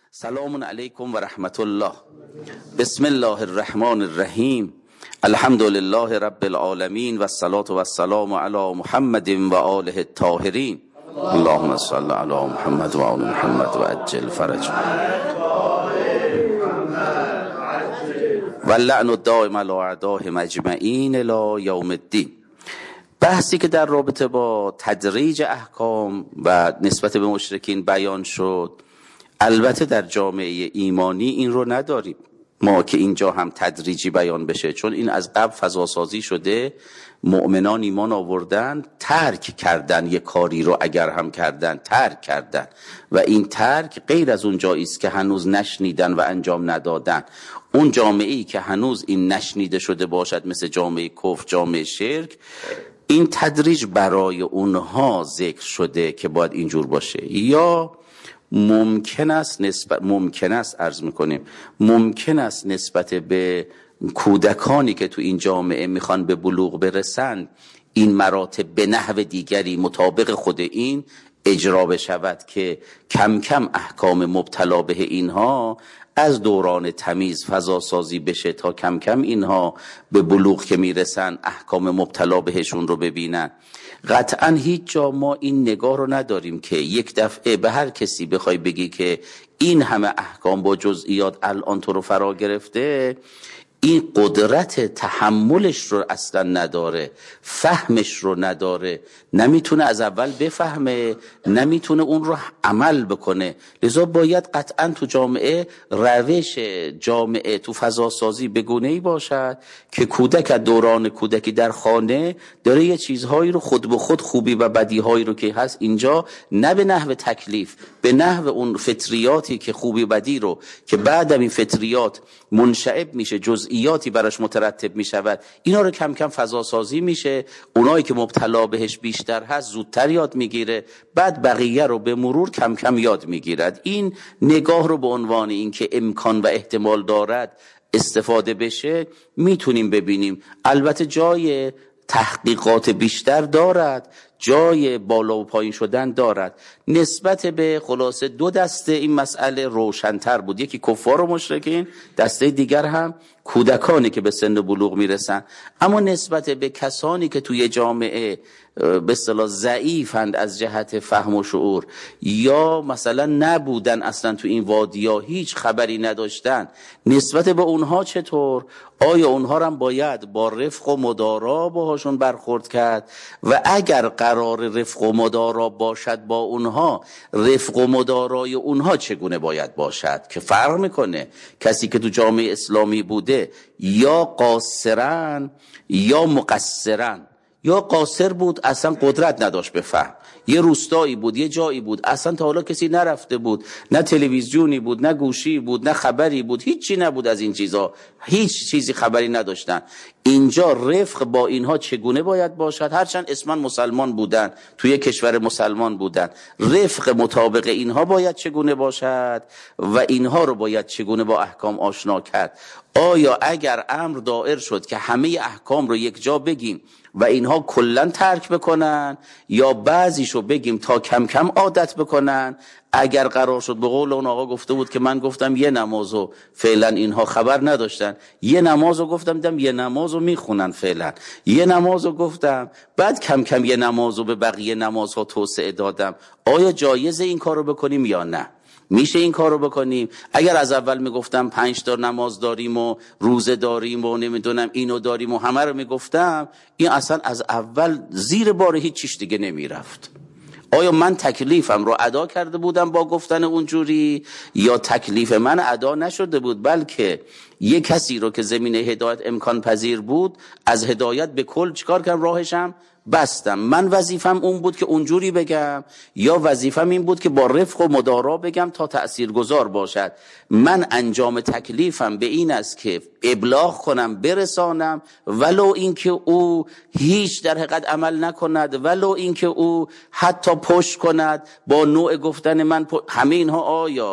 سلام علیکم و رحمت الله. بسم الله الرحمن الرحیم. الحمد لله رب العالمین و الصلاة و السلام علی محمد و آله الطاهرین. اللهم صل علی محمد و آل محمد و عجل فرج و اللعن الدائم علی اعدائهم اجمعین الی یوم الدین. بحثی که در رابطه با تدریج احکام و نسبت به مشرکین بیان شد، البته در جامعه ایمانی این رو نداریم ما که اینجا هم تدریجی بیان بشه، چون این از قبل فضاسازی شده. مؤمنان ایمان آوردن، ترک کردن، یک کاری رو اگر هم کردن ترک کردن و این ترک غیر از اون جایی است که هنوز نشنیدن و انجام ندادن. اون جامعه‌ای که هنوز این نشنیده شده باشد، مثل جامعه کفر، جامعه شرک، این تدریج برای اونها ذکر شده که باید اینجور باشه. یا ممکن است نسبت به کودکانی که تو این جامعه میخوان به بلوغ برسند، این مراتب به نحو دیگری مطابق خود این اجرا بشود که کم کم احکام مبتلا به اینها از دوران تمیز فضا سازی بشه تا کم کم اینها به بلوغ که میرسن احکام مبتلا بهشون رو ببینن. قطعا هیچ جا ما این نگاه رو نداریم که یک دفعه به هر کسی بخوای بگی که این همه احکام با جزئیات الان تو رو فرا گرفته، این قدرت تحملش رو اصلا نداره، فهمش رو نداره، نمیتونه از اول بفهمه، نمیتونه اون رو عمل بکنه. لذا باید قطعا تو جامعه روش جامعه تو فضا سازی به گونه‌ای باشد که کودک از دوران کودکی در خانه داره یه چیزهایی رو خود به خود، خوبی و بدیهایی رو که هست اینجا، نه به نحو تکلیف، به نحو اون فطریاتی که خوبی بدی رو که بعد این فطریات منشعب میشه، جزئیاتی براش مترتب میشود، اینا رو کم کم فضا سازی میشه. اونایی که مبتلا بهش بیشتر هست زودتر یاد میگیره، بعد بقیه رو به مرور کم کم یاد میگیرد. این نگاه رو به عنوان این که امکان و احتمال دارد استفاده بشه میتونیم ببینیم. البته جای تحقیقات بیشتر دارد، جای بالا و پایین شدن دارد. نسبت به خلاصه دو دسته این مسئله روشن‌تر بود، یکی کفار و مشرکین، دسته دیگر هم کودکانی که به سن بلوغ میرسن. اما نسبت به کسانی که توی جامعه به اصطلاح ضعیفند از جهت فهم و شعور، یا مثلا نبودن اصلا تو این وادیا، هیچ خبری نداشتن، نسبت به اونها چطور؟ آیا اونها هم باید با رفق و مدارا باهاشون برخورد کرد؟ و اگر قرار رفق و مدارا باشد با اونها، رفق و مدارای اونها چگونه باید باشد؟ که فرق میکنه. کسی که تو جامعه اسلامی بوده یا قاصرن یا مقصرن. یا قاصر بود اصلا قدرت نداشت بفهم، یه روستایی بود، یه جایی بود اصلا تا حالا کسی نرفته بود، نه تلویزیونی بود، نه گوشی بود، نه خبری بود، هیچی نبود از این چیزا، هیچ چیزی خبری نداشتن. اینجا رفق با اینها چگونه باید باشد؟ هرچند اسمان مسلمان بودن، توی کشور مسلمان بودن، رفق مطابق اینها باید چگونه باشد و اینها رو باید چگونه با احکام آشنا کرد؟ آیا اگر امر دائر شد که همه احکام رو یک جا بگیم و اینها کلن ترک بکنن، یا بعضیشو بگیم تا کم کم عادت بکنن؟ اگر قرار شد، به قول اون آقا گفته بود که من گفتم یه نمازو فعلا اینها خبر نداشتن، یه نمازو گفتم دیدم یه نمازو میخونن، فعلا یه نمازو گفتم، بعد کم کم یه نمازو به بقیه نمازها توسعه دادم. آیا جایزه این کارو بکنیم یا نه؟ میشه این کارو بکنیم؟ اگر از اول میگفتم 5 تا نماز داریم و روزه داریم و نمیدونم اینو داریم و همه رو میگفتم، این اصلا از اول زیر بار هیچ چیز دیگه نمیرفت. آیا من تکلیفم رو ادا کرده بودم با گفتن اونجوری، یا تکلیف من ادا نشده بود، بلکه یک کسی رو که زمینه هدایت امکان پذیر بود از هدایت به کل چیکار کردم؟ راهشم بستم. من وظیفم اون بود که اونجوری بگم، یا وظیفم این بود که با رفق و مدارا بگم تا تأثیرگذار باشد؟ من انجام تکلیفم به این است که ابلاغ کنم، برسانم، ولو اینکه او هیچ در حقیقت عمل نکند، ولو اینکه او حتی پشت کند با نوع گفتن من. همه اینها آیا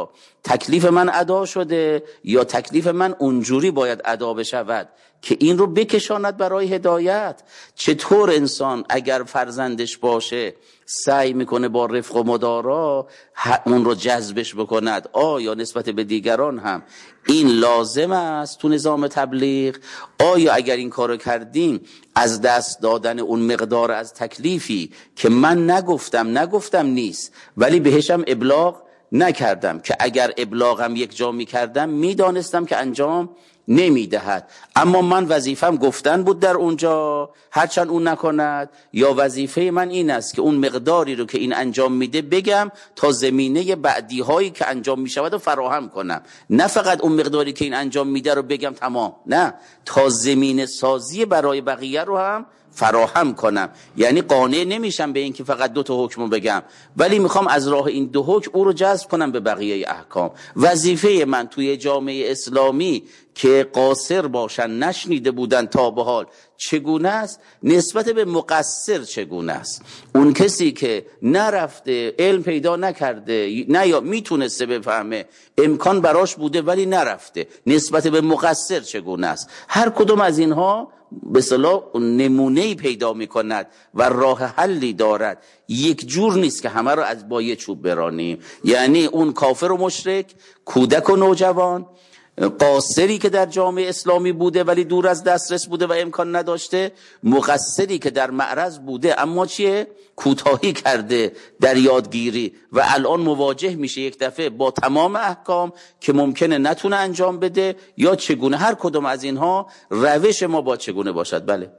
تکلیف من ادا شده یا تکلیف من اونجوری باید ادا بشود که این رو بکشاند برای هدایت. چطور انسان اگر فرزندش باشه سعی میکنه با رفق و مدارا اون رو جذبش بکند؟ آیا نسبت به دیگران هم این لازم است تو نظام تبلیغ؟ آیا اگر این کارو کردیم از دست دادن اون مقدار از تکلیفی که من نگفتم نیست ولی بهشم ابلاغ نکردم، که اگر ابلاغم یک جا میکردم میدانستم که انجام نمیدهد، اما من وظیفم گفتن بود در اونجا هرچند اون نکند، یا وظیفه من این است که اون مقداری رو که این انجام میده بگم تا زمینه بعدی هایی که انجام میشود رو فراهم کنم، نه فقط اون مقداری که این انجام میده رو بگم تمام، نه، تا زمینه سازی برای بقیه رو هم فراهم کنم. یعنی قانع نمیشم به این که فقط 2 حکم بگم، ولی میخوام از راه این 2 حکم او رو جذب کنم به بقیه احکام. وظیفه من توی جامعه اسلامی که قاصر باشن، نشنیده بودن تا به حال چگونه است، نسبت به مقصر چگونه است. اون کسی که نرفته، علم پیدا نکرده، نه یا میتونسته بفهمه، امکان براش بوده ولی نرفته، نسبت به مقصر چگونه است. هر کدوم از اینها به اصطلاح نمونه‌ای پیدا می‌کند و راه حلی دارد. یک جور نیست که همه رو از با یه چوب برانیم. یعنی اون کافر و مشرک، کودک و نوجوان، قاصری که در جامعه اسلامی بوده ولی دور از دسترس بوده و امکان نداشته، مقصری که در معرض بوده اما چیه؟ کوتاهی کرده در یادگیری و الان مواجه میشه یک دفعه با تمام احکام که ممکنه نتونه انجام بده یا چگونه. هر کدوم از اینها روش ما با چگونه باشد. بله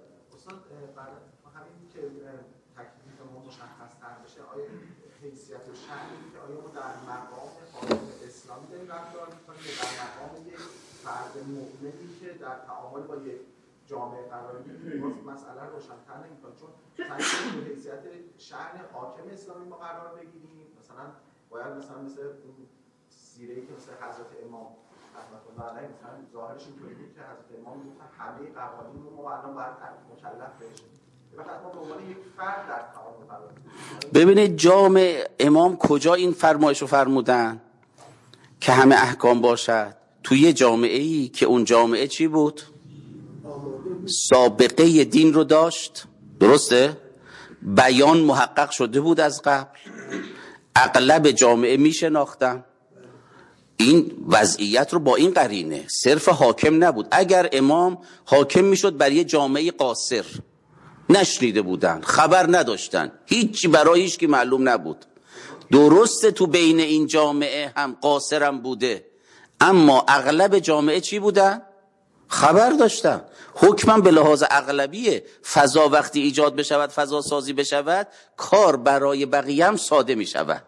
مؤمنی که در تعامل با یک جامعه قرار میگیره مسئله روشن‌تر نمی‌کنه، چون سعی به حیثیت شأن حاکم اسلامی ما قرار بگیریم، مثلا باید مثل سیره‌ای که مثل حضرت امام رحمة الله علیه مثلا ظاهرش اینطوری بود که حضرت امام گفتن همه قوانین رو ما الان باید مکلف بشیم. وقتی ما به عنوان یک فرد در تعامل قرار بگیریم، ببینید جامع امام کجا این فرمایش رو فرمودن که همه احکام باشد؟ توی جامعه‌ای که اون جامعه چی بود؟ سابقه دین رو داشت، درسته؟ بیان محقق شده بود از قبل، اغلب جامعه میشناختن این وضعیت رو. با این قرینه صرف حاکم نبود. اگر امام حاکم میشد بر یه جامعه قاصر، نشنیده بودن، خبر نداشتن، هیچی برای هیچ کی معلوم نبود، درسته تو بین این جامعه هم قاصرم بوده، اما اغلب جامعه چی بودن؟ خبر داشتن. حکمم به لحاظ اغلبیه. فضا وقتی ایجاد بشود، فضا سازی بشود، کار برای بقیه هم ساده میشود.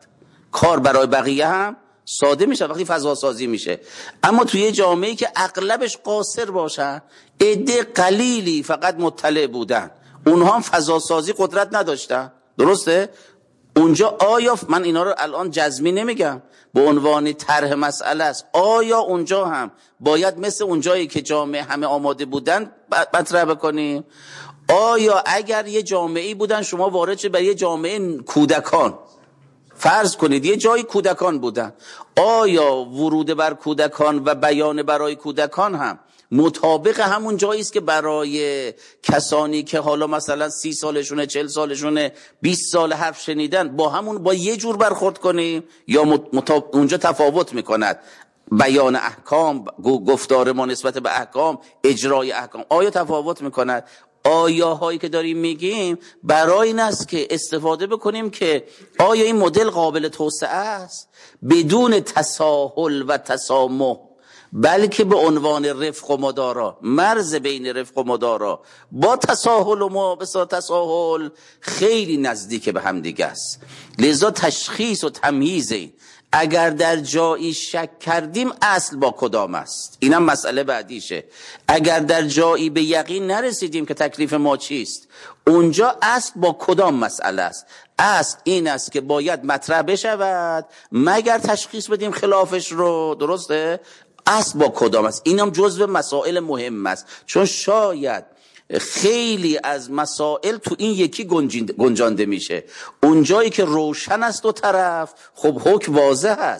وقتی فضا سازی میشه. اما توی جامعه‌ای که اغلبش قاصر باشن، عده قلیلی فقط مطلع بودن، اونها هم فضا سازی قدرت نداشتن، درسته؟ اونجا آیا من اینا رو الان جزمی نمیگم، به عنوان طرح مسئله است، آیا اونجا هم باید مثل اونجایی که جامعه همه آماده بودن مطرح بکنیم؟ آیا اگر یه جامعه‌ای بودن شما وارد شد به یه جامعه کودکان، فرض کنید یه جایی کودکان بودن، آیا ورود بر کودکان و بیان برای کودکان هم مطابق همون جایی است که برای کسانی که حالا مثلا 30 سالشونه، 40 سالشونه، 20 سال حرف شنیدن با یه جور برخورد کنیم، یا اونجا تفاوت میکند بیان احکام، گفتار ما نسبت به احکام، اجرای احکام آیا تفاوت میکند؟ آیاهایی که داریم میگیم برای این است که استفاده بکنیم که آیا این مدل قابل توسعه است بدون تساهل و تسامح، بلکه به عنوان رفق و مدارا، مرز بین رفق و مدارا با تساهل و مابسا تساهل خیلی نزدیک به هم دیگه است. لذا تشخیص و تمییز این، اگر در جایی شک کردیم اصل با کدام است، اینم مسئله بعدیشه. اگر در جایی به یقین نرسیدیم که تکلیف ما چیست، اونجا اصل با کدام مسئله است؟ اصل این است که باید مطرح بشود مگر تشخیص بدیم خلافش رو، درسته؟ اصل با کدام است؟ اینم جزو مسائل مهم است، چون شاید خیلی از مسائل تو این یکی گنجانده میشه. اونجایی که روشن است دو طرف، خب حکم واضح است.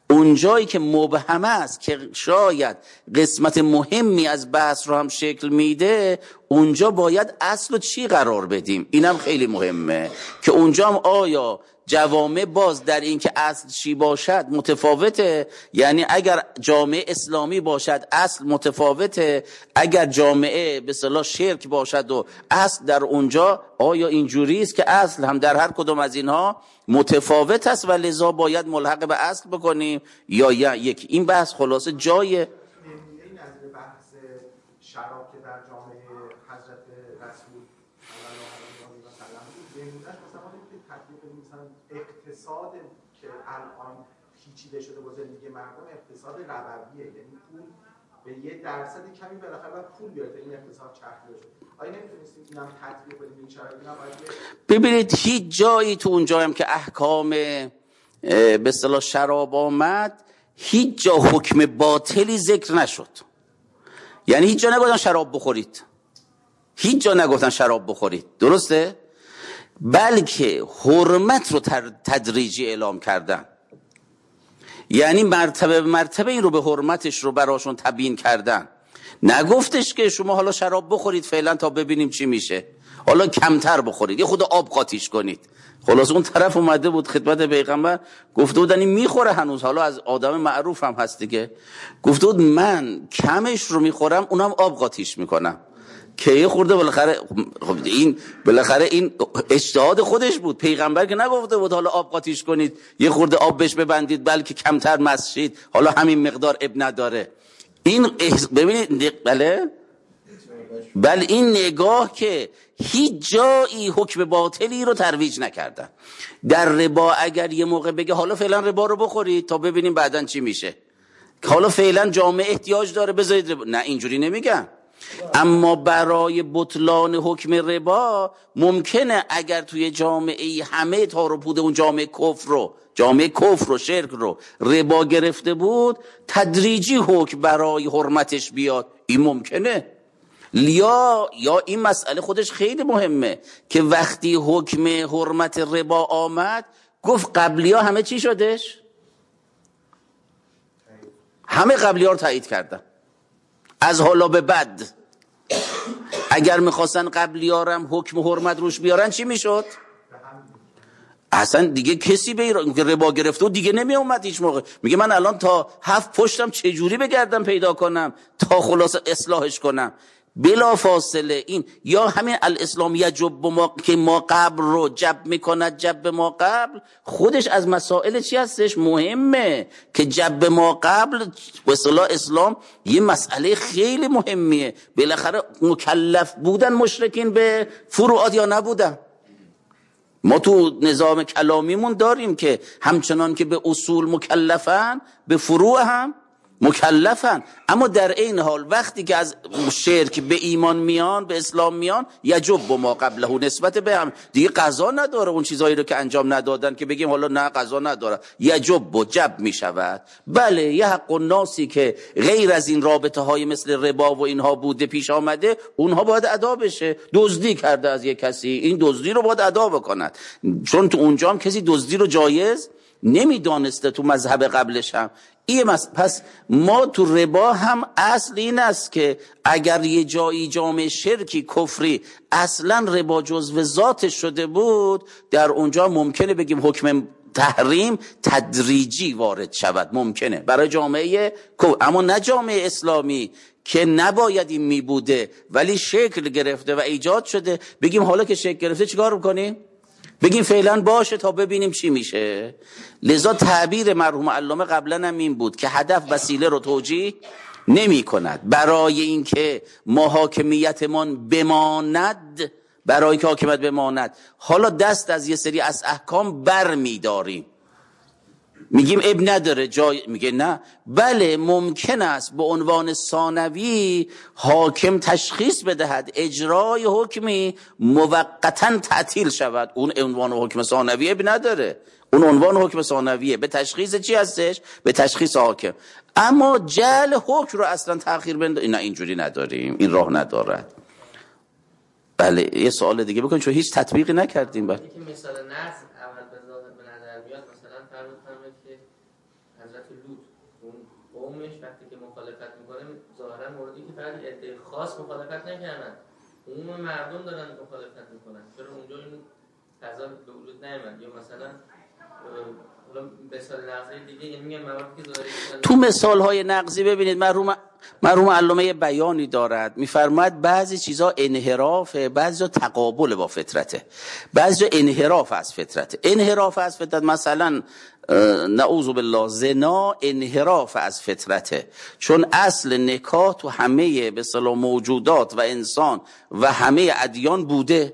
اونجایی که مبهم است که شاید قسمت مهمی از بحث رو هم شکل میده، اونجا باید اصل و چی قرار بدیم. اینم خیلی مهمه که اونجا هم آیا جوامع باز در این که اصل چی باشد متفاوته، یعنی اگر جامعه اسلامی باشد اصل متفاوته، اگر جامعه به اصطلاح شرک باشد و اصل در اونجا آیا اینجوری است که اصل هم در هر کدوم از اینها متفاوت است و لذا باید ملحق به اصل بکنیم یا یک. این بحث خلاصه جای این از بحث شراب که در جامعه حضرت رسول صلی الله علیه و سلم بود، نمونهش مثلا ما میتونیم تطبیق بدیم مثلا اقتصاد که الان پیچیده شده با زندگی مردم، اقتصاد ربویه، یعنی پول به یه درصد کمی بالاخره باید پول بیاره تا این اقتصاد چرخیده شده. آیا نمیتونستیم اینم تطبیق بدیم این شرایط؟ ببینید هیچ جایی تو اونجا هم که احکام به اصطلاح شراب آمد هیچ جا حکم باطلی ذکر نشد. یعنی هیچ جا نگفتن شراب بخورید، هیچ جا نگفتن شراب بخورید، درسته؟ بلکه حرمت رو تدریجی اعلام کردن، یعنی مرتبه به مرتبه این رو به حرمتش رو براشون تبیین کردن. نگفتش که شما حالا شراب بخورید فعلا تا ببینیم چی میشه، حالا کمتر بخورید، یه خود آب قاطیش کنید. خلاص اون طرف اومده بود خدمت پیغمبر، گفته بودن این میخوره هنوز، حالا از آدم معروف هم هست دیگه، گفته بود من کمش رو میخورم اونم آب قاطیش میکنم که یه خورده بالاخره این اجتهاد خودش بود. پیغمبر که نگفته بود حالا آب قاطیش کنید یه خورده آب بهش ببندید، بلکه کمتر مسشید، حالا همین مقدار اب نداره. این ببینید بله این نگاه که هیچ جایی حکم باطلی رو ترویج نکردن. در ربا اگر یه موقع بگه حالا فعلا ربا رو بخورید تا ببینیم بعدن چی میشه، حالا فعلا جامعه احتیاج داره بذارید ربا، نه اینجوری نمیگن. اما برای بطلان حکم ربا ممکنه اگر توی جامعه همه تار و پود اون جامعه کفر و شرک رو ربا گرفته بود، تدریجی حکم برای حرمتش بیاد، این ممکنه. یا این مسئله خودش خیلی مهمه که وقتی حکم حرمت ربا آمد گفت قبلی ها همه چی شدش؟ همه قبلی ها رو تایید کردن. از حالا به بعد اگر میخواستن قبلی ها رو هم حکم حرمت روش بیارن چی میشد؟ اصلا دیگه کسی به ربا گرفته و دیگه نمی اومد هیچ موقع. میگه من الان تا 7 پشتم چجوری بگردم پیدا کنم تا خلاص اصلاحش کنم. بلا فاصله این یا همین الاسلام یجب ما که ما قبل رو جب میکند جب ما قبل، خودش از مسائل چی هستش مهمه که جب ما قبل به اصطلاح اسلام یه مسئله خیلی مهمیه. بالاخره مکلف بودن مشرکین به فروعات یا نبودن؟ ما تو نظام کلامیمون داریم که همچنان که به اصول مکلفن به فروع هم مکلفن، اما در این حال وقتی که از شرک به ایمان میان به اسلام میان یجب ما قبله نسبت به هم دیگه قضا نداره. اون چیزایی رو که انجام ندادن که بگیم حالا نه قضا نداره، یجب و جب میشود. بله یه حق الناسی که غیر از این رابطه های مثل ربا و اینها بوده پیش آمده، اونها باید ادا بشه. دزدی کرده از یک کسی، این دزدی رو باید ادا بکند، چون تو اونجا هم کسی دزدی رو جایز نمیدانسته تو مذهب قبلش هم. پس ما تو ربا هم اصل این است که اگر یه جایی جامعه شرکی کفری اصلا ربا جزو ذاتش شده بود، در اونجا ممکنه بگیم حکم تحریم تدریجی وارد شود، ممکنه برای جامعه اما نه جامعه اسلامی که نباید این می بوده ولی شکل گرفته و ایجاد شده، بگیم حالا که شکل گرفته چیکار بکنیم؟ بگیم فعلا باشه تا ببینیم چی میشه. لذا تعبیر مرحوم علامه قبلا هم این بود که هدف وسیله رو توجیه نمی کند. برای اینکه ما حاکمیتمان بماند، برای که حاکمیت بماند حالا دست از یه سری از احکام بر می داریم، میگیم اب نداره جای، میگه نه بله ممکن است به عنوان ثانوی حاکم تشخیص بدهد اجرای حکمی موقتا تعطیل شود، اون عنوان حکم ثانوی اب نداره، اون عنوان حکم ثانویه، به تشخیص چی هستش؟ به تشخیص حاکم. اما جعل حکم رو اصلا تأخیر نه اینجوری نداریم، این راه ندارد. بله یه سوال دیگه بکنید چون هیچ تطبیقی نکردیم. بله مثال نص اول به نظر میاد، مثلا فرض کنید که حضرت وقتی که مخالفت میکنه ظاهرا موردی که فقط عده خاص مخالفت نکردن، عموم مردم دارن مخالفت میکنن، چرا اونجا این قضا به وجود نیامد؟ یا مثلا حالا مثال نقضی دیگه، یعنی میگم مواردی که ظاهری تو مثال‌های نقضی ببینید مرحوم علامه بیانی دارد، میفرماید بعضی چیزا انحرافه، بعضی تقابل با فطرته، بعضی انحراف از فطرته. انحراف از فطرت مثلا نعوذ بالله زنا انحراف از فطرته، چون اصل نکاح تو همه به اصطلاح موجودات و انسان و همه ادیان بوده،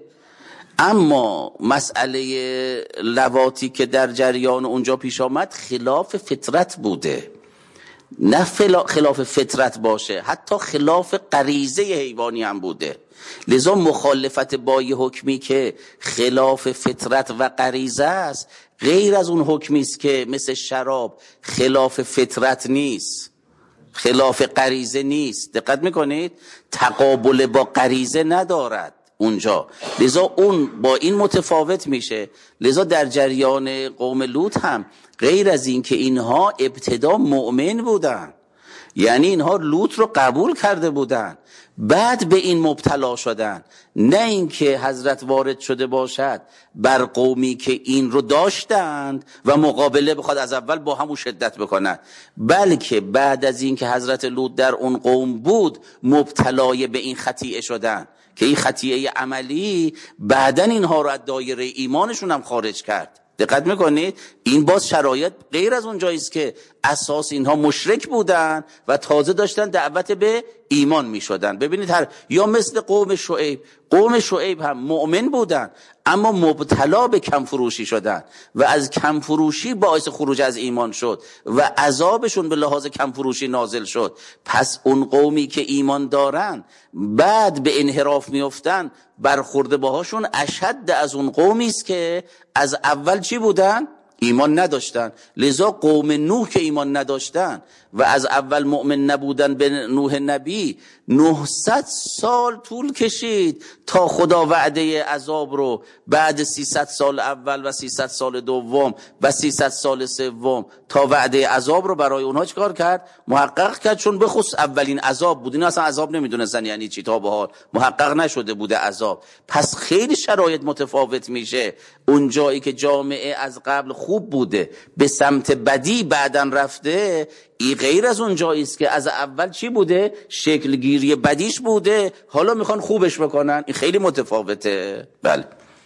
اما مسئله لواطی که در جریان اونجا پیش آمد خلاف فطرت بوده، نه خلاف فطرت باشه، حتی خلاف غریزه حیوانی هم بوده. لذا مخالفت با یه حکمی که خلاف فطرت و غریزه است غیر از اون حکمی است که مثل شراب خلاف فطرت نیست، خلاف غریزه نیست. دقت میکنید؟ تقابل با غریزه ندارد اونجا، لذا اون با این متفاوت میشه. لذا در جریان قوم لوط هم غیر از این که اینها ابتدا مؤمن بودن، یعنی اینها لوط رو قبول کرده بودن، بعد به این مبتلا شدن، نه اینکه حضرت وارد شده باشد بر قومی که این رو داشتند و مقابله بخواد از اول با همون شدت بکنن، بلکه بعد از این که حضرت لوط در اون قوم بود مبتلای به این خطیئه شدن که این خطیئه عملی بعدن اینها رو از دایره ایمانشون هم خارج کرد. دقت میکنید؟ این باز شرایط غیر از اون جاییست که اساس اینها مشرک بودن و تازه داشتن دعوت به ایمان میشدن. ببینید یا مثل قوم شعیب هم مؤمن بودن اما مبتلا به کمفروشی شدن و از کمفروشی باعث خروج از ایمان شد و عذابشون به لحاظ کمفروشی نازل شد. پس اون قومی که ایمان دارن بعد به انحراف میفتن، برخورده باهاشون اشد از اون قومی است که از اول چی بودن؟ ایمان نداشتن. لذا قوم نوح که ایمان نداشتن و از اول مؤمن نبودن به نوح نبی 900 سال طول کشید تا خدا وعده عذاب رو بعد 300 سال اول و 300 سال دوم و 300 سال سوم تا وعده عذاب رو برای اونها چیکار کرد؟ محقق کرد، چون بخصوص اولین عذاب بود. اینا اصلا عذاب نمیدونستن یعنی چی، تا به حال محقق نشده بوده عذاب. پس خیلی شرایط متفاوت میشه. اون جایی که جامعه از قبل خوب بوده به سمت بدی بعدن رفته، این غیر از اون جاییست که از اول چی بوده؟ شکل گیری بدیش بوده، حالا میخوان خوبش بکنن. این خیلی متفاوته. بله.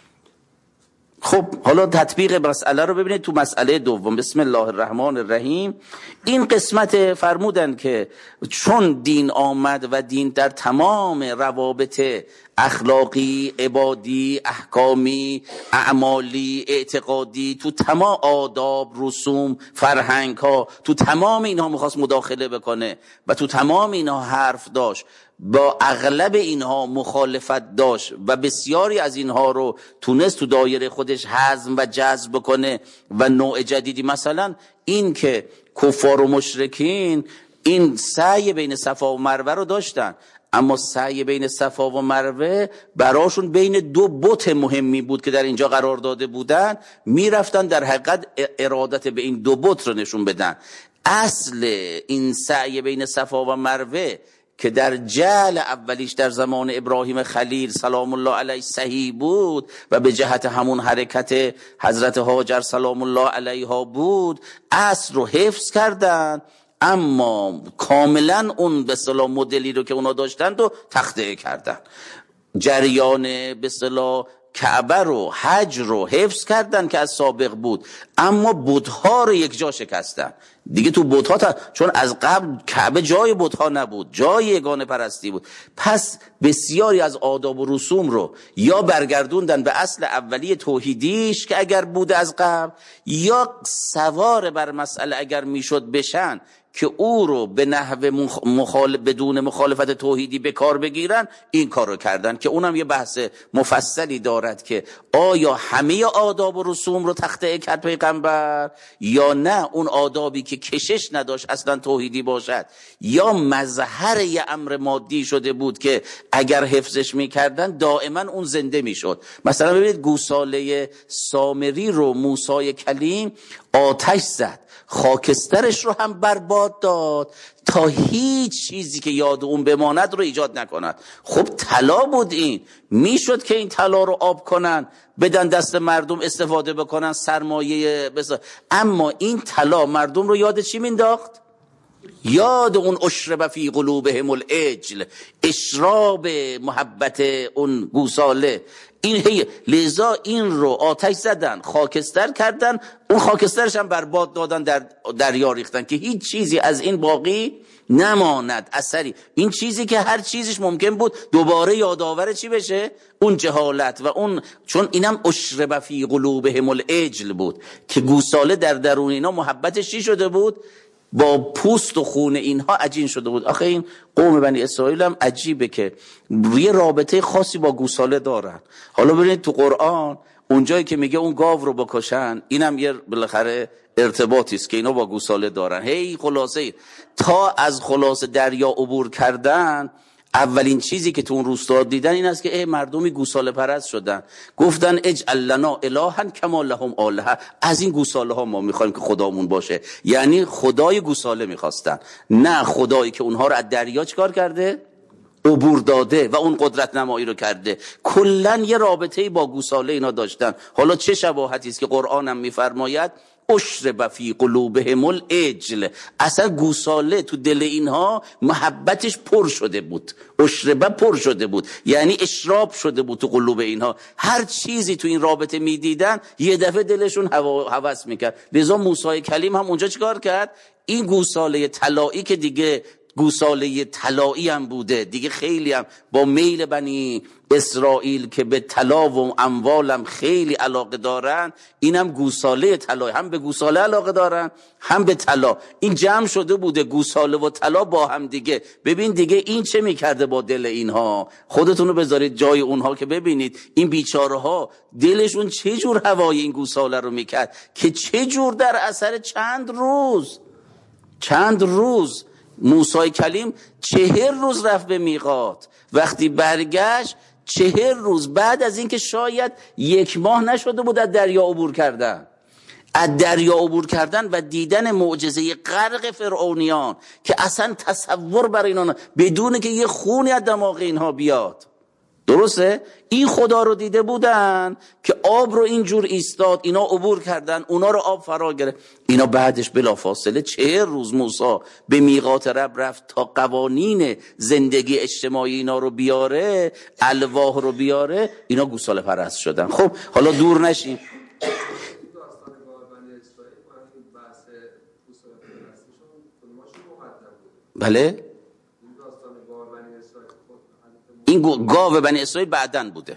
خب حالا تطبیق مسئله رو ببینید. تو مسئله دوم بسم الله الرحمن الرحیم این قسمت فرمودن که چون دین آمد و دین در تمام روابط اخلاقی، عبادی، احکامی، اعمالی، اعتقادی، تو تمام آداب، رسوم، فرهنگ ها، تو تمام اینها میخواست مداخله بکنه و تو تمام اینها حرف داشت، با اغلب اینها مخالفت داشت و بسیاری از اینها رو تونست تو دایره خودش هضم و جذب بکنه و نوع جدیدی، مثلا این که کفار و مشرکین این سعی بین صفا و مروه رو داشتن، اما سعی بین صفا و مروه براشون بین دو بت مهمی بود که در اینجا قرار داده بودن، میرفتن در حقیقت ارادت به این دو بت رو نشون بدن. اصل این سعی بین صفا و مروه که در جعل اولیش در زمان ابراهیم خلیل سلام الله علیه صحیح بود و به جهت همون حرکت حضرت هاجر سلام الله علیها بود، اصل رو حفظ کردن، اما کاملا اون به اصطلاح مدلی رو که اونا داشتن رو تخطئه کردن. جریان به اصطلاح کعبه رو، حج رو حفظ کردن که از سابق بود، اما بت‌ها رو یک جا شکستن. دیگه تو بت‌ها چون از قبل کعبه جای بت‌ها نبود، جای یگانه پرستی بود، پس بسیاری از آداب و رسوم رو یا برگردوندن به اصل اولیه توحیدیش که اگر بود از قبل، یا سوار بر مسئله اگر میشد بشن که او رو به نحو بدون مخالفت توحیدی به کار بگیرن، این کار رو کردن که اونم یه بحث مفصلی دارد که آیا همه آداب و رسوم رو تخطئه کرد پیغمبر یا نه اون آدابی که کشش نداشت اصلا توحیدی باشد، یا مظهر یه امر مادی شده بود که اگر حفظش میکردن دائما اون زنده میشد. مثلا ببینید گوساله سامری رو موسی کلیم آتش زد، خاکسترش رو هم برباد داد تا هیچ چیزی که یاد اون بماند رو ایجاد نکند. خب طلا بود، این میشد که این طلا رو آب کنن بدن دست مردم استفاده بکنن سرمایه اما این طلا مردم رو یاد چی مینداخت؟ یاد اون اشرب فی قلوبهم العجل، اشراب محبت اون گوساله. این لذا این رو آتش زدن، خاکستر کردن، اون خاکسترش هم برباد دادن، در دریا ریختن که هیچ چیزی از این باقی نماند، اثری. این چیزی که هر چیزش ممکن بود دوباره یادآور چی بشه؟ اون جهالت و اون، چون اینم اشرب فی قلوبهم العجل بود که گوساله در درون اینا محبتش چی شده بود؟ با پوست و خون اینها عجین شده بود. آخه این قوم بنی اسرائیل هم عجیبه که یه رابطه خاصی با گوساله دارن. حالا ببینید تو قرآن اونجایی که میگه اون گاو رو بکشن، اینم یه بالاخره ارتباطی است که اینا با گوساله دارن. خلاصه تا از خلاصه دریا عبور کردن، اولین چیزی که تو اون روستا دیدن این است که مردمی گوساله پرست شدن. گفتن اجعل لنا الها کما لهم آلهه، از این گوساله ها ما میخوایم که خدامون باشه. یعنی خدای گوساله میخواستن، نه خدایی که اونها رو از دریا چکار کرده؟ عبور داده و اون قدرت نمایی رو کرده. کلن یه رابطه‌ای با گوساله اینا داشتن. حالا چه شباهتی است که قرآن هم میفرماید اشرب فی قلوبهم العجل، اصلا گوساله تو دل اینها محبتش پر شده بود، اشربه پر شده بود، یعنی اشراب شده بود تو قلوب اینها. هر چیزی تو این رابطه میدیدن یه دفعه دلشون هوس میکرد. لذا موسی کلیم هم اونجا چیکار کرد؟ این گوساله طلایی که دیگه گوساله طلایی هم بوده دیگه، خیلی هم با میل بنی اسرائیل که به طلا و اموالم خیلی علاقه دارن، اینم گوساله طلایی، هم به گوساله علاقه دارن هم به طلا. این جمع شده بوده گوساله و طلا با هم دیگه. ببین دیگه این چه میکرده با دل اینها، خودتونو بذارید جای اونها که ببینید این بیچاره ها دلشون چه جور هوای این گوساله رو میکرد که چه جور در اثر چند روز موسی کلیم 40 روز رفت به میقات، وقتی برگشت 40 روز بعد از اینکه شاید 1 ماه نشده بود از دریا عبور کردن و دیدن معجزه غرق فرعونیان که اصلا تصور برای اینا بدون که یه خونی از دماغ اینها بیاد. درسته؟ این خدا رو دیده بودن که آب رو اینجور ایستاد، اینا عبور کردن، اونا رو آب فرا گرفت. اینا بعدش بلافاصله 40 روز موسی به میقات رب رفت تا قوانین زندگی اجتماعی اینا رو بیاره، الواح رو بیاره. اینا گوساله پرست شدن. خب حالا دور نشیم. بله؟ این گاو بنی اسرائیل بعدن بوده.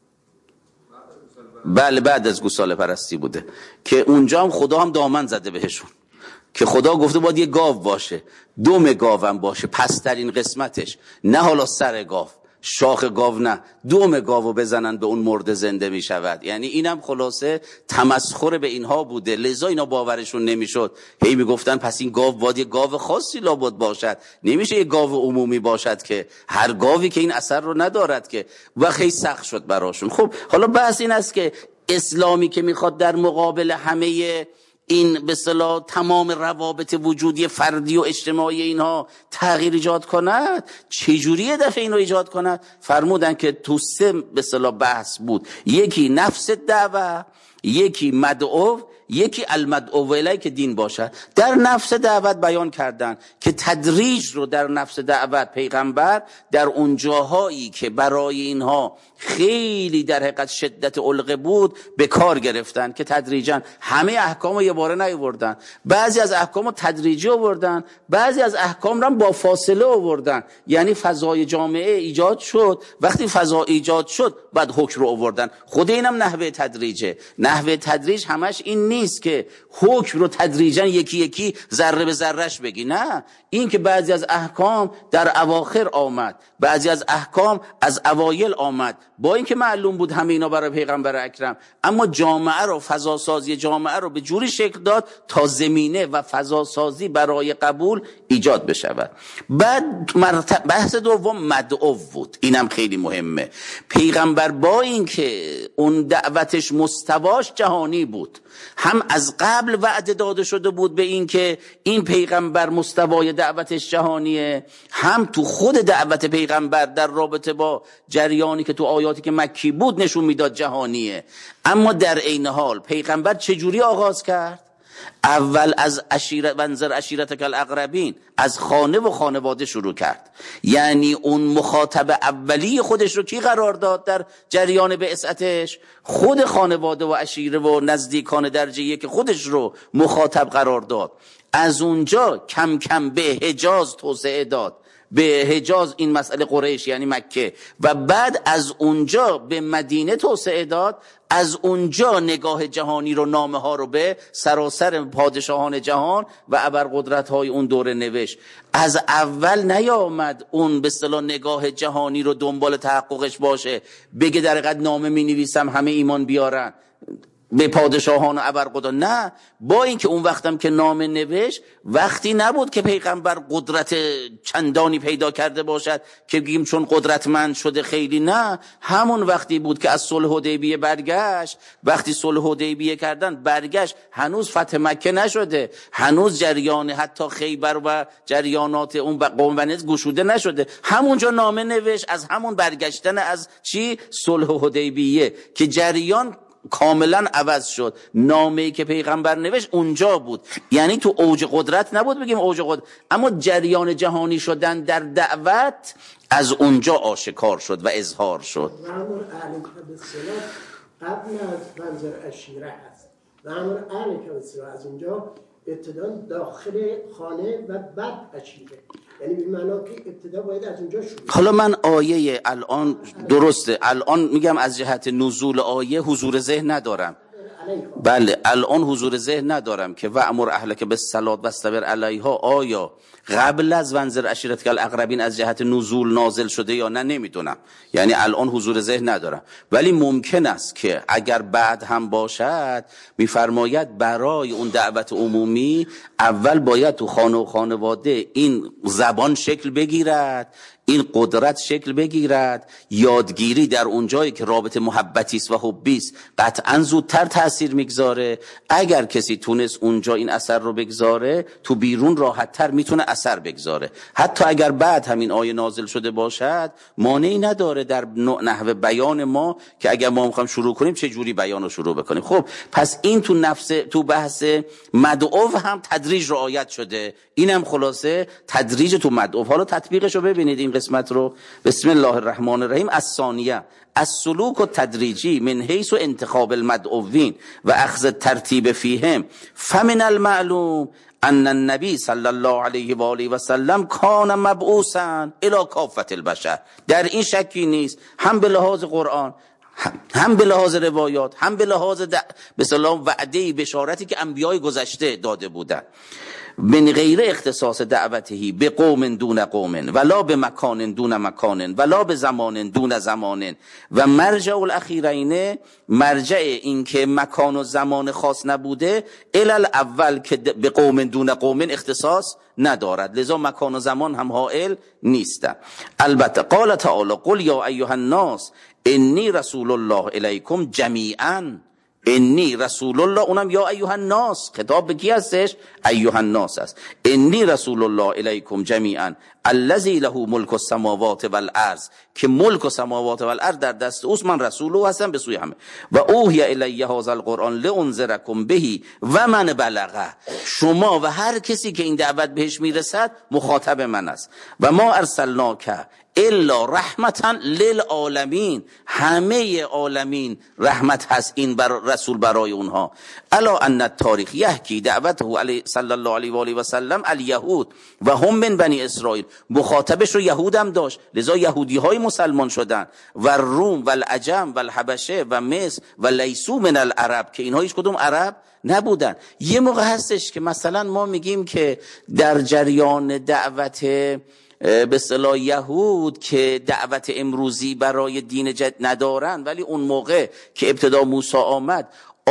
بله بعد از گوساله پرستی بوده که اونجا هم خدا هم دامن زده بهشون که خدا گفته باید یه گاو باشه، دم گاو هم باشه، پسترین قسمتش، نه حالا سر گاو، شاخ گاو نه، دم گاوو بزنن به اون مرده زنده می شود. یعنی اینم خلاصه تمسخر به اینها بوده. لذا اینا باورشون نمیشد، هی میگفتن پس این گاو باید یه گاو خاصی لابد باشد، نمیشه یه گاو عمومی باشد که هر گاوی که این اثر رو ندارد که. و خیلی سخت شد براشون. خب حالا بحث این است که اسلامی که میخواد در مقابل همه این به اصطلاح تمام روابط وجودی فردی و اجتماعی اینها تغییر ایجاد کند، چجوری یه دفعه اینو ایجاد کند؟ فرمودن که تو 3 به اصطلاح بحث بود، یکی نفس دعوه، یکی مدعو، یکی المدعو الیه که دین باشد. در نفس دعوت بیان کردن که تدریج رو در نفس دعوت پیغمبر در اون جاهایی که برای اینها خیلی در حقیقت شدت علقه بود به کار گرفتن که تدریجا همه احکام رو یه باره نیاوردن، بعضی از احکام رو تدریجی آوردن، بعضی از احکام رو با فاصله آوردن. یعنی فضای جامعه ایجاد شد، وقتی فضا ایجاد شد بعد حکم رو آوردن. خود اینم نحوه تدریجه. نحوه تدریج همش این نیست که حکم رو تدریجا یکی یکی ذره به ذرهش بگی، نه، این که بعضی از احکام در اواخر آمد، بعضی از احکام از اوایل آمد، با اینکه معلوم بود همه اینا برای پیغمبر اکرم، اما جامعه رو، فضا سازی جامعه رو به جوری شکل داد تا زمینه و فضا سازی برای قبول ایجاد بشود. بعد بحث دوم مدعو بود، اینم خیلی مهمه. پیغمبر با اینکه اون دعوتش مستواش جهانی بود، هم از قبل وعده داده شده بود به این که این پیغمبر مستوای دعوتش جهانیه، هم تو خود دعوت پیغمبر در رابطه با جریانی که تو آیاتی که مکی بود نشون میداد جهانیه. اما در عین حال پیغمبر چجوری آغاز کرد؟ اول از وانذر عشیرتک الاقربین، از خانه و خانواده شروع کرد. یعنی اون مخاطب اولی خودش رو کی قرار داد در جریان بعثتش؟ خود خانواده و عشیره و نزدیکان درجه یک خودش رو مخاطب قرار داد. از اونجا کم کم به حجاز توسعه داد، به حجاز این مسئله قریش یعنی مکه، و بعد از اونجا به مدینه توسعه داد. از اونجا نگاه جهانی رو، نامه ها رو به سراسر پادشاهان جهان و ابرقدرت های اون دوره نوشت. از اول نیامد اون به اصطلاح نگاه جهانی رو دنبال تحققش باشه، بگه در حقیقت نامه می نویسم همه ایمان بیارن به پادشاهان و ابرقدرت. نه، با اینکه اون وقتم که نامه نوشت وقتی نبود که پیغمبر قدرت چندانی پیدا کرده باشد که بگیم چون قدرتمند شده خیلی، نه، همون وقتی بود که از صلح حدیبیه برگشت. وقتی صلح حدیبیه کردن برگشت، هنوز فتح مکه نشده، هنوز جریان حتی خیبر و جریانات اون قوم بنی گشوده نشده. همونجا نامه نوشت از همون برگشتن از چی؟ صلح حدیبیه، که جریان کاملا عوض شد. نامه‌ای که پیغمبر نوشت اونجا بود، یعنی تو اوج قدرت نبود بگیم اوج قدرت، اما جریان جهانی شدن در دعوت از اونجا آشکار شد و اظهار شد. و همون اهل کتاب قبل از وانذر عشیره هست و همون اهل کتاب از اونجا ابتدا داخل خانه و بعد عشیره، یعنی به معنا که ابتدا باید از اونجا شروع. حالا من آیه الان درسته، الان میگم از جهت نزول آیه حضور ذهن ندارم. بله الان حضور ذهن ندارم که وأمر اهلک بالصلاة واصطبر علیها آیا قبل از وانذر عشیرتک الاقربین از جهت نزول نازل شده یا نه نمیدونم، یعنی الان حضور ذهن ندارم. ولی ممکن است که اگر بعد هم باشد، میفرماید برای اون دعوت عمومی اول باید تو خانه و خانواده این زبان شکل بگیرد، این قدرت شکل بگیرد، یادگیری در اون جایی که رابطه محبتی است و حبی است قطعا زودتر تاثیر میگذاره. اگر کسی تونست اونجا این اثر رو بگذاره، تو بیرون راحت‌تر میتونه اثر بگذاره. حتی اگر بعد همین آیه نازل شده باشد، مانعی نداره در نحوه بیان ما که اگر ما میخوایم شروع کنیم چه جوری بیان رو شروع بکنیم. خب پس این تو بحث مدعو هم تدریج رعایت شده، اینم خلاصه تدریج تو مدعو. حالا تطبیقش رو ببینید این قسمت رو. بسم الله الرحمن الرحیم. الثانیه السلوک التدریجی من حیث انتخاب المدعوین و اخذ الترتیب فیهم. فمن المعلوم ان النبی صلی الله علیه و آله و سلم کان مبعوثا الی کافة البشر. در این شکی نیست، هم به لحاظ قرآن، هم به لحاظ روایات، هم به لحاظ به اصطلاح وعده بشارتی که انبیای گذشته داده بودند. من غیر اختصاص دعوته به قوم دون قوم ولا به مکان دون مکان ولا به زمان دون زمان و مرجع الاخیرین، مرجع این که مکان و زمان خاص نبوده، الی اول که به قوم دون قوم اختصاص ندارد، لذا مکان و زمان هم حائل نیستند. البته قال تعالی قل یا ایها الناس انی رسول الله الیکم جمیعا. انی رسول الله، اونم یا ایها الناس، خطاب به کی هستش؟ ایها الناس است. انی رسول الله الیکم جمیعا الذی له ملک السماوات والارض، که ملک السماوات والارض در دست اوست، من رسول او هستم به سوی همه. و اوحی الی هذا القرآن لانذرکم به و من بلغ، شما و هر کسی که این دعوت بهش میرسد مخاطب من است. و ما ارسلناک الا رحمتا للعالمین، همه عالمین رحمت هست این رسول برای اونها. الا ان التاریخ یحکی دعوته علی صلی الله علیه و آله و سلم الیهود و هم من بنی اسرائیل، مخاطبش رو یهود هم داشت، لذا یهودی های مسلمان شدن، و روم و العجم و الحبشه و مصر و لیسو من العرب، که اینها هیچ کدوم عرب نبودن. یه موقع هستش که مثلا ما میگیم که در جریان دعوت به اصطلاح یهود که دعوت امروزی برای دین جدید ندارن، ولی اون موقع که ابتدا موسی آمد،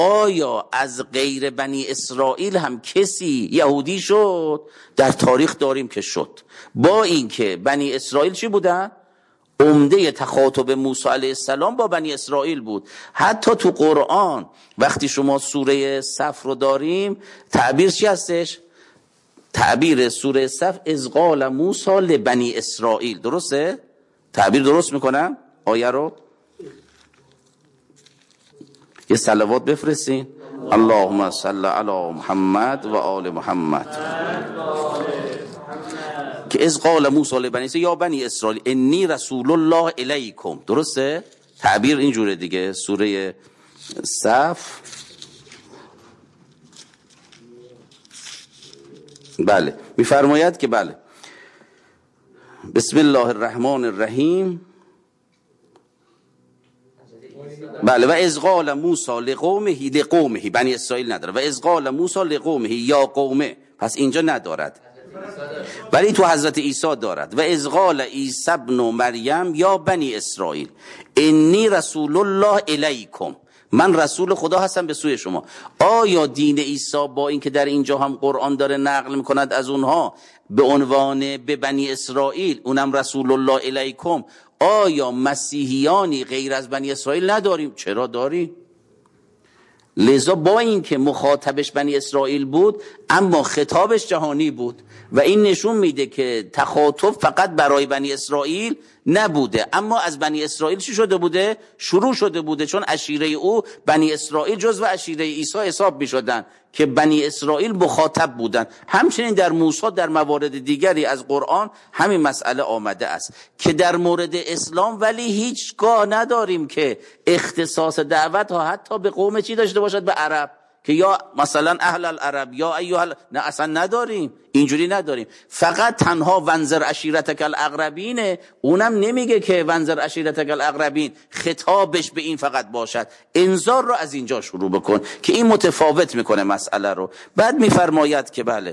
آیا از غیر بنی اسرائیل هم کسی یهودی شد؟ در تاریخ داریم که شد. با اینکه بنی اسرائیل چی بودن؟ عمده تخاطب موسی علیه السلام با بنی اسرائیل بود. حتی تو قرآن وقتی شما سوره صف رو داریم، تعبیر چی هستش؟ تعبیر سوره صف اذ قال موسی لبنی اسرائیل. درسته؟ تعبیر درست میکنم آیه رو؟ یه صلوات بفرستین. اللهم صل علی محمد و آل محمد. که اذ قال موسی لبنی اسرائیل یا بنی اسرائیل انی رسول الله الیکم. درسته؟ تعبیر اینجوره دیگه. سوره صف. بله میفرماید که بله بسم الله الرحمن الرحیم. بله و اذ قال موسی لقومه بنی اسرائیل نداره. و اذ قال موسی لقومه یا قومه، پس اینجا ندارد، ولی تو حضرت عیسی دارد. و اذ قال عیسی ابن مریم یا بنی اسرائیل انی رسول الله الیکم، من رسول خدا هستم به سوی شما. آیا دین عیسی با اینکه در اینجا هم قرآن داره نقل میکند از اونها به عنوان به بنی اسرائیل، اونم رسول الله الیکم، آیا مسیحیانی غیر از بنی اسرائیل نداریم؟ چرا داریم. لذا با اینکه مخاطبش بنی اسرائیل بود اما خطابش جهانی بود و این نشون میده که تخاطب فقط برای بنی اسرائیل نبوده، اما از بنی اسرائیل چی شده بوده؟ شروع شده بوده، چون عشیره او بنی اسرائیل جزو عشیره عیسی حساب میشدن که بنی اسرائیل مخاطب بودن. همچنین در موسی در موارد دیگری از قرآن همین مسئله آمده است که در مورد اسلام ولی هیچگاه نداریم که اختصاص دعوت ها حتی به قوم چی داشته باشد؟ به عرب، که یا مثلا اهل العرب یا ایها نه، اصلا نداریم، اینجوری نداریم. فقط تنها ونذر عشیرتک الاقربین، اونم نمیگه که ونذر عشیرتک الاقربین خطابش به این فقط باشد، انذار رو از اینجا شروع بکن که این متفاوت میکنه مسئله رو. بعد میفرماید که بله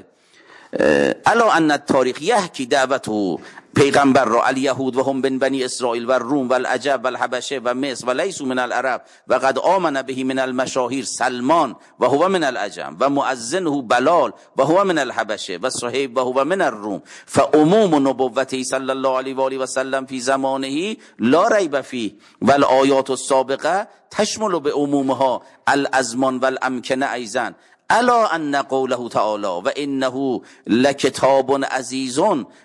الا ان التاریخ یحکی دعوته پیغمبر را الیهود و هم بن بنی اسرائیل و روم و العجب و الحبشه و مصر و لیسو من العرب و قد آمن به من المشاهیر سلمان و هو من العجم و مؤذنه بلال و هو من الحبشه و صهیب و هو من الروم فعموم نبوته صلی الله علیه و آله و سلم فی زمانه لا ریب فیه و الآیات السابقه تشمل به عمومها الازمان و الامکنه ایضا الا ان قوله تعالی و انه لکتاب عزیز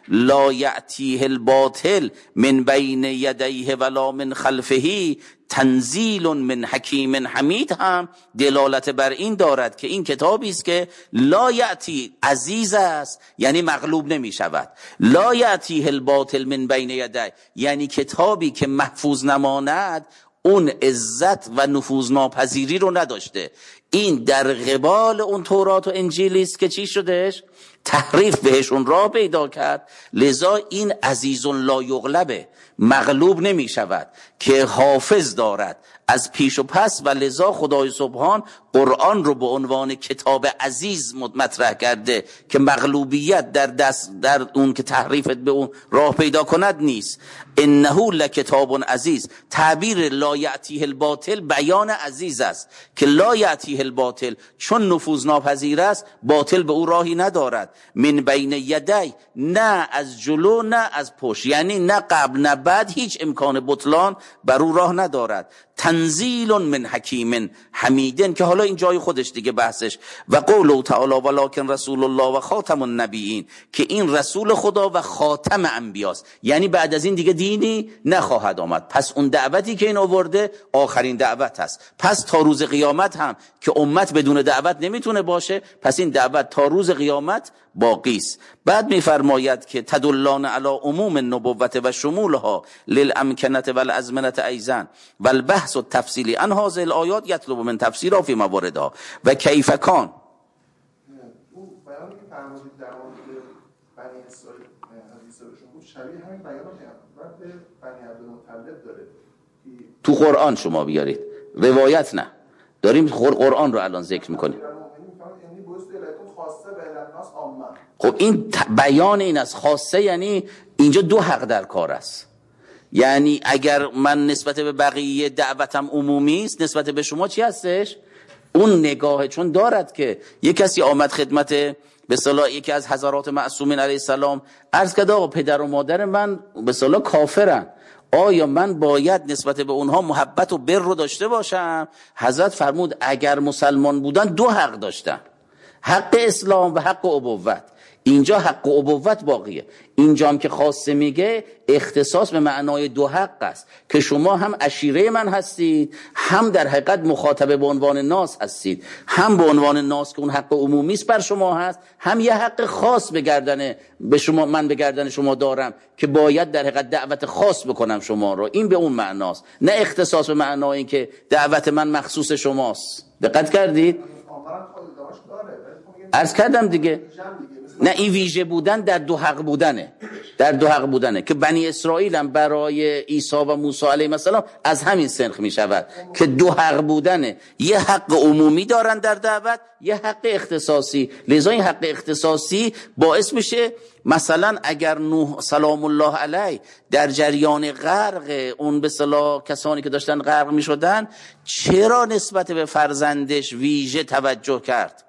لا یأتیه الباطل من بین یدیه ولا من خلفه تنزیل من حکیم حمید هم دلالت بر این دارد که این کتابی است که لا یأتی، عزیز است یعنی مغلوب نمی شود، لا یأتیه الباطل من بین یدیه یعنی کتابی که محفوظ نماند اون عزت و نفوذناپذیری رو نداشته. این در قبال اون تورات و انجیلی است که چی شدهش؟ تحریف بهشون راه پیدا کرد. لذا این عزیز لا یغلبه، مغلوب نمی شود، که حافظ دارد از پیش و پس، و لذا خدای سبحان قرآن رو به عنوان کتاب عزیز مطرح کرده که مغلوبیت در اون که تحریفت به اون راه پیدا کند نیست. انه لکتاب عزیز، تعبیر لا یأتیه الباطل بیان عزیز است که لا یأتیه الباطل چون نفوذ ناپذیر است، باطل به او راهی ندارد. من بین یدی، نه از جلو نه از پشت، یعنی نه قبل نه بعد، هیچ امکان بطلان بر او راه ندارد. تنزیل من حکیم حمیدن، که حالا این جای خودش دیگه بحثش. و قوله تعالی ولکن رسول الله و خاتم النبیین، که این رسول خدا و خاتم انبیاست، یعنی بعد از این دیگه دینی نخواهد آمد. پس اون دعوتی که این آورده آخرین دعوت هست. پس تا روز قیامت هم که امت بدون دعوت نمیتونه باشه، پس این دعوت تا روز قیامت باقی است. بعد میفرماید که تدلان علی عموم النبوت و شمولها للامکنه والازمنه ایضا والبحث التفصیلی عن هذه الآیات یطلب من تفسیرها فی مواردها و کیف کان. اون بیانی که فرمودید در مورد بنی اسرائیل حدیثشون بود شبیه همین بیان به بنی عبدالمطلب داره تو قرآن شما بیارید، روایت نه، داریم قرآن رو الان ذکر میکنیم. خب این بیان این است. خاصه یعنی اینجا دو حق در کار است. یعنی اگر من نسبت به بقیه دعوتم عمومی است، نسبت به شما چی هستش؟ اون نگاه چون دارد که یک کسی آمد خدمت به اصطلاح یکی از حضرات معصومین علیه السلام عرض کرد آقا پدر و مادر من به اصطلاح کافرن، آیا من باید نسبت به اونها محبت و بر رو داشته باشم؟ حضرت فرمود اگر مسلمان بودن دو حق داشتن، حق اسلام و حق ابوت. اینجا حق ابوت باقیه. اینجا هم که خاصه میگه اختصاص به معنای دو حق است که شما هم عشیره من هستید، هم در حقیقت مخاطب به عنوان ناس هستید. هم به عنوان ناس که اون حق عمومی است بر شما هست، هم یه حق خاص به شما من به گردن شما دارم که باید در حقیقت دعوت خاص بکنم شما رو. این به اون معناست، نه اختصاص به معنای که دعوت من مخصوص شماست. دقت کردید؟ عرض کردم دیگه. نه این ویژه بودن در دو حق بودنه، در دو حق بودنه که بنی اسرائیل هم برای عیسی و موسی علیه السلام از همین سنخ می شود که دو حق بودنه. یه حق عمومی دارن در دعوت، یه حق اختصاصی. لذا این حق اختصاصی باعث میشه مثلا اگر نوح سلام الله علیه در جریان غرق اون به اصطلاح کسانی که داشتن غرق می شدن، چرا نسبت به فرزندش ویژه توجه کرد؟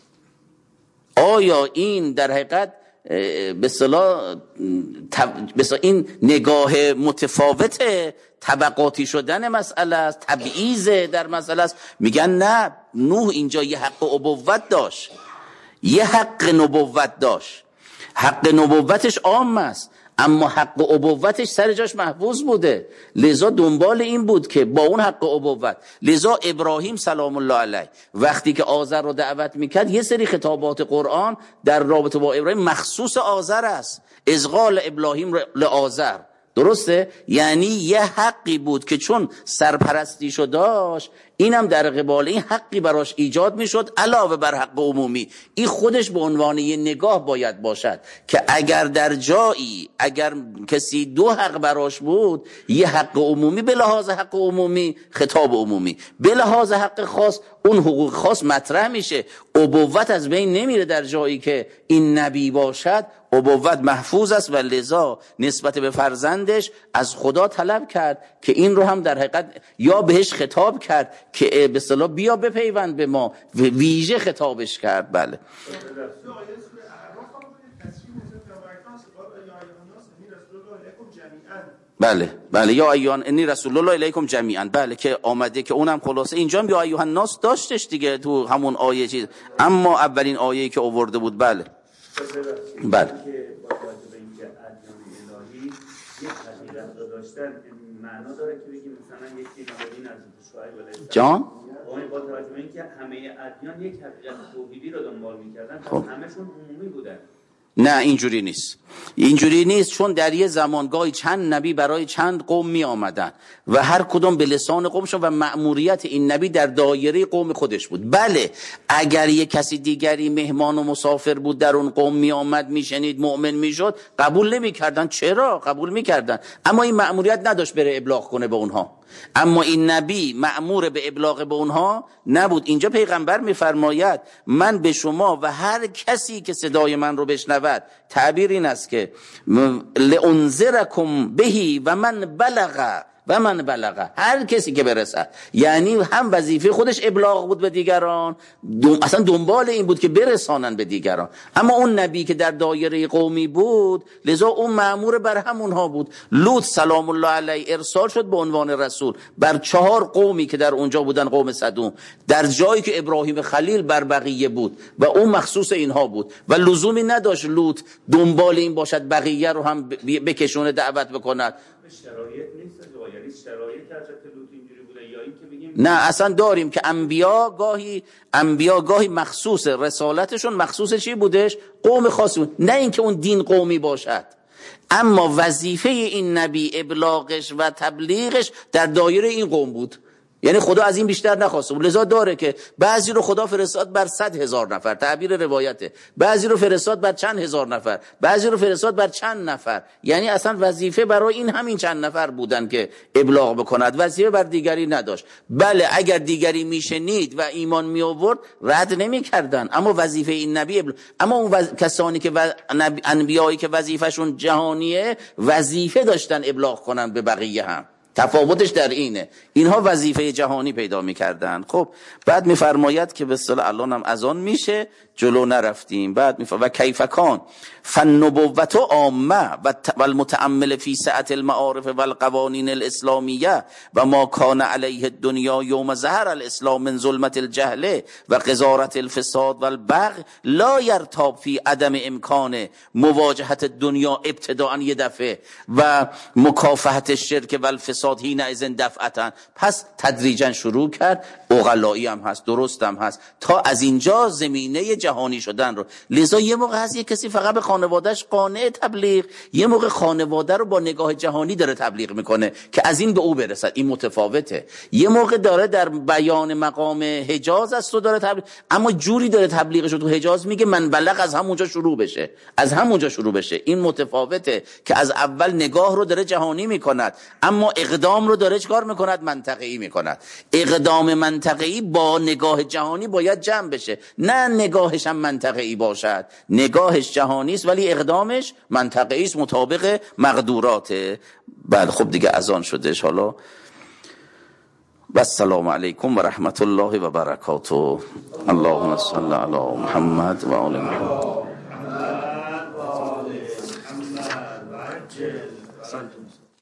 آیا این در حقیقت به اصطلاح این نگاه متفاوت طبقاتی شدن مسئله است، تبعیض در مسئله است؟ میگن نه، نوح اینجا یه حق ابوت داشت، یه حق نبوت داشت. حق نبوتش عام است اما حق ابوتش سر جاش محفوظ بوده. لذا دنبال این بود که با اون حق ابوت، لذا ابراهیم سلام الله علیه وقتی که آذر رو دعوت میکرد، یه سری خطابات قرآن در رابطه با ابراهیم مخصوص آذر است. اذ قال ابراهیم لآذر، درسته؟ یعنی یه حقی بود که چون سرپرستیشو داشت، اینم در قبال این حقی براش ایجاد میشد علاوه بر حق عمومی. این خودش به عنوان یه نگاه باید باشد که اگر در جایی اگر کسی دو حق براش بود، یه حق عمومی به لحاظ حق عمومی خطاب عمومی، به لحاظ حق خاص اون حقوق خاص مطرح میشه. ابوت از بین نمیره در جایی که این نبی باشد، ابوت محفوظ است و لذا نسبت به فرزندش از خدا طلب کرد که این رو هم در حقیقت یا بهش خطاب کرد که به اصطلاح بیا بپیوند به ما، ویژه خطابش کرد. بله بله یا ایوان انی رسول الله الیکم جمیعا، بله که آمده که اونم خلاصه اینجا هم یا ایوه الناس داشتش دیگه تو همون آیه چیز، اما اولین آیه‌ای که آورده بود. بله بله معنا داره که بگیم مثلا یکی نبودین از شعیب علیه السلام جان با توجه به اینکه همه ادیان یک حقیقت توحیدی رو دنبال می‌کردن، خب همشون عمومی بودن. نه اینجوری نیست، اینجوری نیست، چون در یه زمانگاهی چند نبی برای چند قوم می آمدن و هر کدوم به لسان قومشون و مأموریت این نبی در دایره قوم خودش بود. بله اگر یه کسی دیگری مهمان و مسافر بود در اون قوم می آمد میشنید مؤمن میشد، قبول نمی کردن. چرا؟ قبول می کردن، اما این مأموریت نداشت بره ابلاغ کنه به اونها. اما این نبی مأمور به ابلاغ به اونها نبود. اینجا پیغمبر میفرماید من به شما و هر کسی که صدای من رو بشنود، تعبیر این است که لانذرکم بهی و من بلغ، هر کسی که برسد، یعنی هم وظیفه خودش ابلاغ بود به دیگران، اصلا دنبال این بود که برسانن به دیگران. اما اون نبی که در دایره قومی بود، لذا اون مأمور بر همونها بود. لوط سلام الله علیه ارسال شد به عنوان رسول بر 4 قومی که در اونجا بودن، قوم سدوم، در جایی که ابراهیم خلیل بر بقیه بود و اون مخصوص اینها بود و لزومی نداشت لوط دنبال این باشد بقیه رو هم بکشونه دعوت بکند. شرایط نیست، یعنی شرایط حضرت لوط اینجوری بوده یا این که بگیم نه اصلا داریم که انبیا گاهی مخصوص رسالتشون مخصوص چی بودش؟ قوم خاصی بود، نه اینکه اون دین قومی باشد. اما وظیفه این نبی ابلاغش و تبلیغش در دایره این قوم بود، یعنی خدا از این بیشتر نخواسته بود. لذا داره که بعضی رو خدا فرستاد بر 100,000 نفر، تعبیر روایته، بعضی رو فرستاد بر چند هزار نفر، بعضی رو فرستاد بر چند نفر، یعنی اصلا وظیفه برای این همین چند نفر بودن که ابلاغ بکند، وظیفه بر دیگری نداشت. بله اگر دیگری میشنید و ایمان می آورد رد نمی کردن، اما وظیفه این نبی اما اون کسانی که انبیایی که وظیفهشون جهانیه، وظیفه داشتن ابلاغ کنن به بقیه هم. تفاوتش در اینه. اینها وظیفه جهانی پیدا میکردن. خب بعد میفرماید که به اصطلاح الان هم اذان میشه، جلو نرفتیم. بعد و کیف کان فالنبوة عامه و المتأمل فی سعة المعارف و القوانین الاسلامیه و ما کان علیه الدنیا یوم ظهر الاسلام من ظلمت الجهل و قذارت الفساد و البغي لا یرتاب فی عدم امکان مواجهت دنیا ابتداء یه دفعه و مکافحت الشرک و الفساد حینئذ دفعتا. پس تدریجا شروع کرد. عقلایی هم هست، درست هم هست، تا از اینجا زمینه جهانی شدن رو. لذا یه موقع هست یه کسی فقط به خانوادهش قانع تبلیغ، یه موقع خانواده رو با نگاه جهانی داره تبلیغ میکنه که از این به او برسد. این متفاوته. یه موقع داره در بیان مقام حجاز است و داره تبلیغ، اما جوری داره تبلیغش رو تو حجاز میگه من بلغ از همونجا شروع بشه، از همونجا شروع بشه. این متفاوته که از اول نگاه رو داره جهانی میکند، اما اقدام رو داره چکار میکند؟ منطقه‌ای میکند. اقدام منطقه‌ای با نگاه جهانی باید جمع بشه، نه نگاهش هم منطقه‌ای باشد. نگاهش جهانی است ولی اقدامش منطقه‌ای است، مطابق مقدوراته. بله خب دیگه اذان شدش. حالا و السلام علیکم و رحمت الله و برکاته. اللهم صل علی محمد و آل محمد.